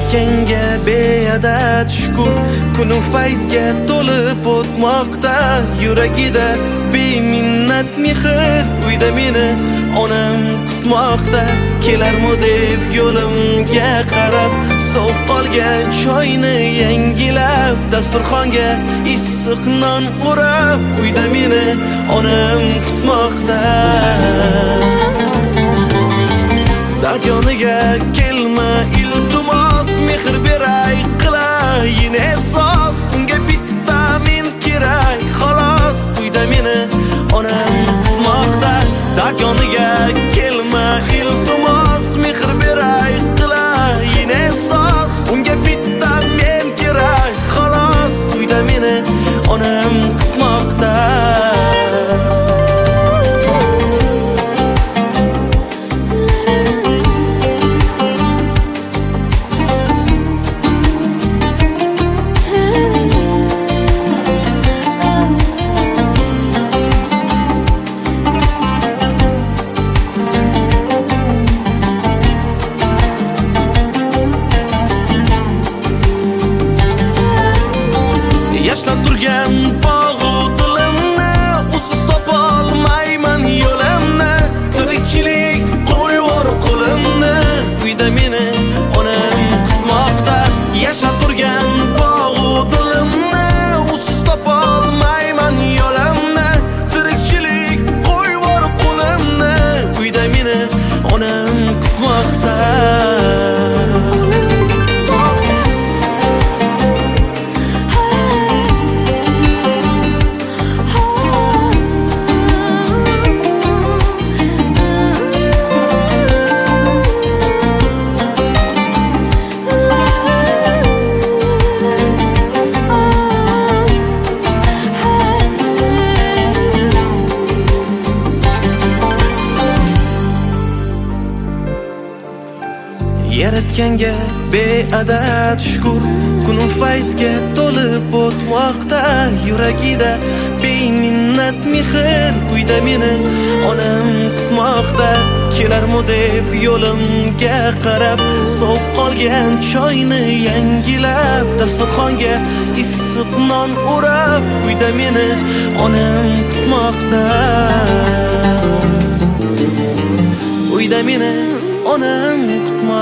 Yaratganga beadad shukr, kuni fayzga to'lib o'tmoqda. Yuragida beminnat mehr, uyda meni onam kutmoqda. Kelarmi deb yo'limga qarab, sovuq qolgan choyni yangilab, dasturxonga issiq non o'rab, uyda meni onam kutmoqda. Dard yoniga kelma iltimos, mehr beray qilayin ehsos, unga bitta men kerak xolos, uyda meni onam kutmoqda. Dard yoniga kelma iltimos, mehr beray qilayin ehsos, unga bitta men kerak xolos, uyda meni onam kutmoqda. Yashlab turgan bog'u dilimni, usiz topolmayman yo'limni. Tirikchilik qo'yvor qo'limni, uyda meni onam kutmoqda. Yashlab turgan bog'u dilimni, usiz topolmayman yo'limni. Tirikchilik qo'yvor qo'limni, uyda meni onam kutmoqda. Yaratganga beadad shukr, kuni fayzga to'lib o'tmoqda. Yuragida beminnat mehr, uyda meni onam kutmoqda. Kelarmi deb yo'limga qarab, sovuq qolgan choyni yangilab, dasturxonga issiq non o'rab, uyda meni onam kutmoqda. Uyda meni onam kutmoqda.